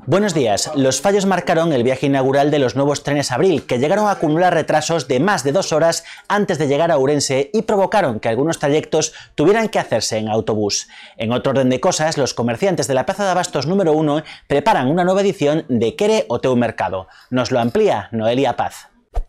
Buenos días. Los fallos marcaron el viaje inaugural de los nuevos trenes Abril, que llegaron a acumular retrasos de más de 2 horas antes de llegar a Ourense y provocaron que algunos trayectos tuvieran que hacerse en autobús. En otro orden de cosas, los comerciantes de la Plaza de Abastos número 1 preparan una nueva edición de Quere o Teu Mercado. Nos lo amplía Noelia Paz.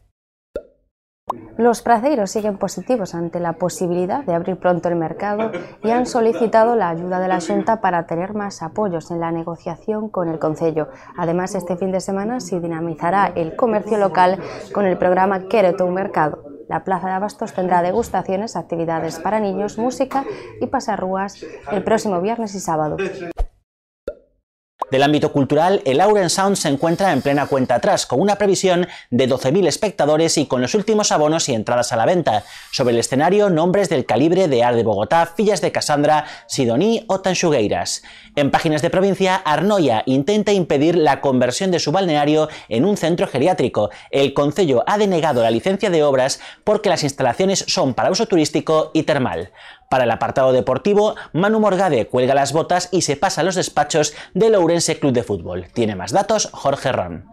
Los praceiros siguen positivos ante la posibilidad de abrir pronto el mercado y han solicitado la ayuda de la Xunta para tener más apoyos en la negociación con el concello. Además, este fin de semana se dinamizará el comercio local con el programa Quere o Teu Mercado. La Plaza de Abastos tendrá degustaciones, actividades para niños, música y pasarrúas el próximo viernes y sábado. Del ámbito cultural, el Ourense Sound se encuentra en plena cuenta atrás, con una previsión de 12.000 espectadores y con los últimos abonos y entradas a la venta. Sobre el escenario, nombres del calibre de Ar de Bogotá, Fillas de Casandra, Sidoní o Tanxugueiras. En páginas de provincia, Arnoia intenta impedir la conversión de su balneario en un centro geriátrico. El concello ha denegado la licencia de obras porque las instalaciones son para uso turístico y termal. Para el apartado deportivo, Manu Morgade cuelga las botas y se pasa a los despachos del Ourense Club de Fútbol. Tiene más datos Jorge Ron.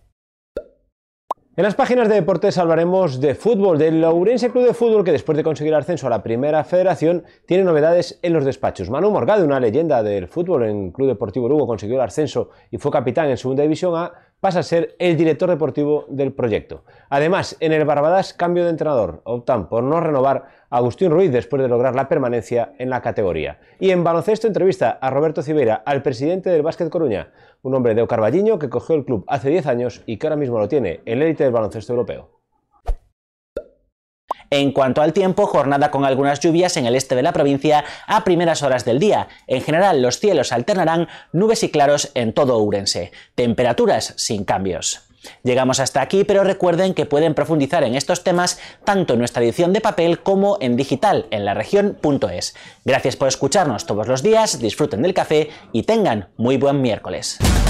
En las páginas de deportes hablaremos de fútbol, del Ourense Club de Fútbol, que después de conseguir el ascenso a la Primera Federación tiene novedades en los despachos. Manu Morgade, una leyenda del fútbol en Club Deportivo Lugo, consiguió el ascenso y fue capitán en Segunda División A, pasa a ser el director deportivo del proyecto. Además, en el Barbadas, cambio de entrenador. Optan por no renovar a Agustín Ruiz después de lograr la permanencia en la categoría. Y en baloncesto entrevista a Roberto Cibeira, al presidente del Básquet Coruña, un hombre de O Carballiño que cogió el club hace 10 años y que ahora mismo lo tiene en la élite del baloncesto europeo. En cuanto al tiempo, jornada con algunas lluvias en el este de la provincia a primeras horas del día. En general, los cielos alternarán nubes y claros en todo Ourense. Temperaturas sin cambios. Llegamos hasta aquí, pero recuerden que pueden profundizar en estos temas tanto en nuestra edición de papel como en digital en laregion.es. Gracias por escucharnos todos los días, disfruten del café y tengan muy buen miércoles.